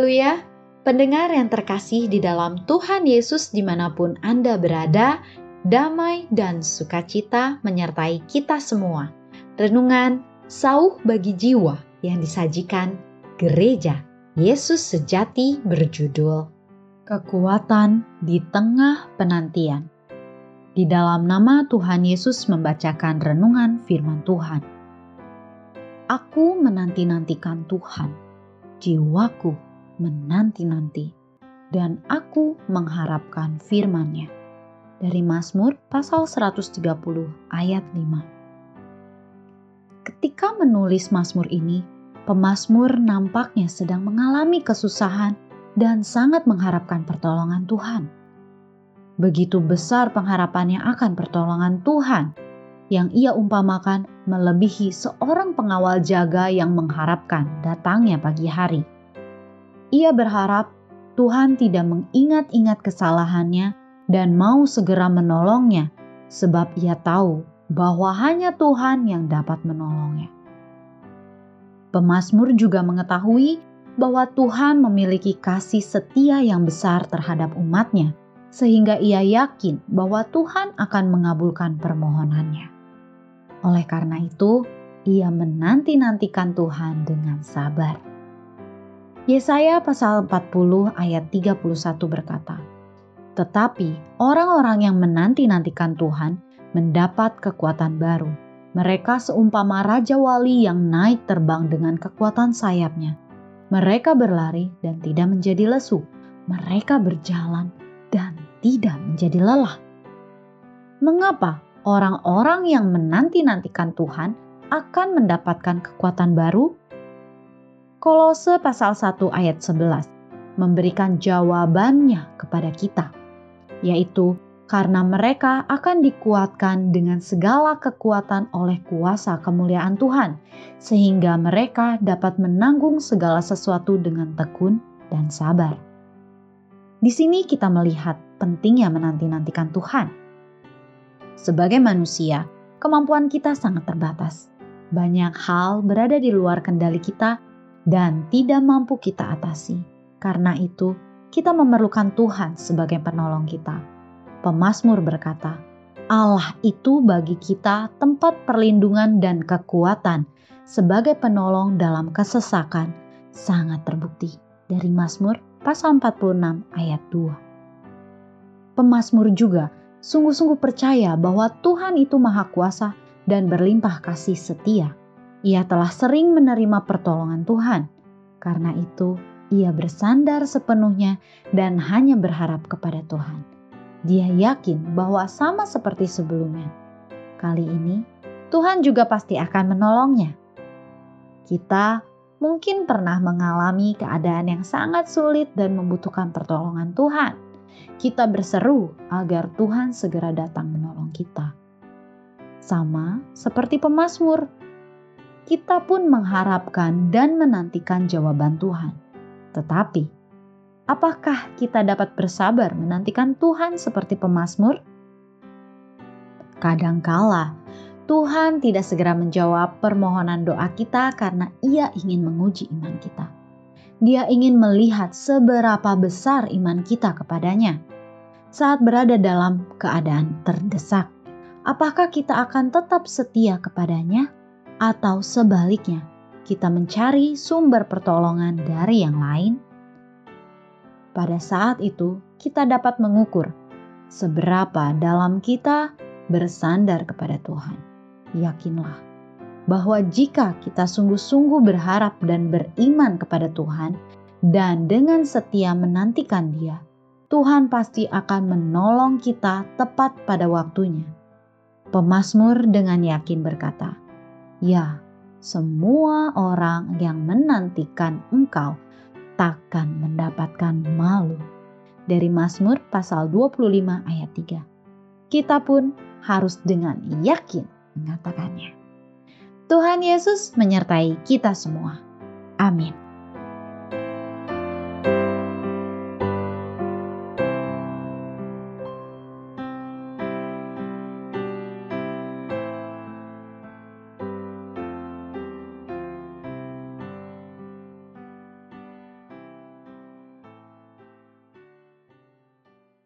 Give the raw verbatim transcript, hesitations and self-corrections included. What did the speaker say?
Haleluya, pendengar yang terkasih di dalam Tuhan Yesus dimanapun Anda berada, damai dan sukacita menyertai kita semua. Renungan Sauh bagi Jiwa yang disajikan Gereja Yesus Sejati berjudul Kekuatan di Tengah Penantian. Di dalam nama Tuhan Yesus membacakan renungan firman Tuhan. Aku menanti-nantikan Tuhan. Jiwaku menanti-nanti, dan aku mengharapkan firman-Nya. Dari Mazmur pasal seratus tiga puluh ayat lima. Ketika menulis Mazmur ini, pemazmur nampaknya sedang mengalami kesusahan dan sangat mengharapkan pertolongan Tuhan. Begitu besar pengharapannya akan pertolongan Tuhan, yang ia umpamakan melebihi seorang pengawal jaga yang mengharapkan datangnya pagi hari. Ia berharap Tuhan tidak mengingat-ingat kesalahannya dan mau segera menolongnya, sebab ia tahu bahwa hanya Tuhan yang dapat menolongnya. Pemazmur juga mengetahui bahwa Tuhan memiliki kasih setia yang besar terhadap umatnya, sehingga ia yakin bahwa Tuhan akan mengabulkan permohonannya. Oleh karena itu, ia menanti-nantikan Tuhan dengan sabar. Yesaya pasal empat puluh ayat tiga puluh satu berkata, "Tetapi orang-orang yang menanti-nantikan Tuhan mendapat kekuatan baru. Mereka seumpama Raja Wali yang naik terbang dengan kekuatan sayapnya. Mereka berlari dan tidak menjadi lesu. Mereka berjalan dan tidak menjadi lelah." Mengapa orang-orang yang menanti-nantikan Tuhan akan mendapatkan kekuatan baru? Kolose pasal satu ayat sebelas memberikan jawabannya kepada kita, yaitu karena mereka akan dikuatkan dengan segala kekuatan oleh kuasa kemuliaan Tuhan, sehingga mereka dapat menanggung segala sesuatu dengan tekun dan sabar. Di sini kita melihat pentingnya menanti-nantikan Tuhan. Sebagai manusia, kemampuan kita sangat terbatas. Banyak hal berada di luar kendali kita dan tidak mampu kita atasi. Karena itu, kita memerlukan Tuhan sebagai penolong kita. Pemazmur berkata, Allah itu bagi kita tempat perlindungan dan kekuatan sebagai penolong dalam kesesakan sangat terbukti. Dari Mazmur pasal empat puluh enam ayat dua. Pemazmur juga sungguh-sungguh percaya bahwa Tuhan itu maha kuasa dan berlimpah kasih setia. Ia telah sering menerima pertolongan Tuhan. Karena itu, ia bersandar sepenuhnya dan hanya berharap kepada Tuhan. Dia yakin bahwa sama seperti sebelumnya, kali ini Tuhan juga pasti akan menolongnya. Kita mungkin pernah mengalami keadaan yang sangat sulit dan membutuhkan pertolongan Tuhan. Kita berseru agar Tuhan segera datang menolong kita. Sama seperti pemazmur, kita pun mengharapkan dan menantikan jawaban Tuhan. Tetapi, apakah kita dapat bersabar menantikan Tuhan seperti pemazmur? Kadangkala, Tuhan tidak segera menjawab permohonan doa kita karena Ia ingin menguji iman kita. Dia ingin melihat seberapa besar iman kita kepadanya. Saat berada dalam keadaan terdesak, apakah kita akan tetap setia kepadanya? Atau sebaliknya, kita mencari sumber pertolongan dari yang lain? Pada saat itu, kita dapat mengukur seberapa dalam kita bersandar kepada Tuhan. Yakinlah bahwa jika kita sungguh-sungguh berharap dan beriman kepada Tuhan dan dengan setia menantikan Dia, Tuhan pasti akan menolong kita tepat pada waktunya. Pemazmur dengan yakin berkata, "Ya, semua orang yang menantikan Engkau takkan mendapatkan malu." Dari Mazmur pasal dua puluh lima ayat tiga. Kita pun harus dengan yakin mengatakannya. Tuhan Yesus menyertai kita semua. Amin.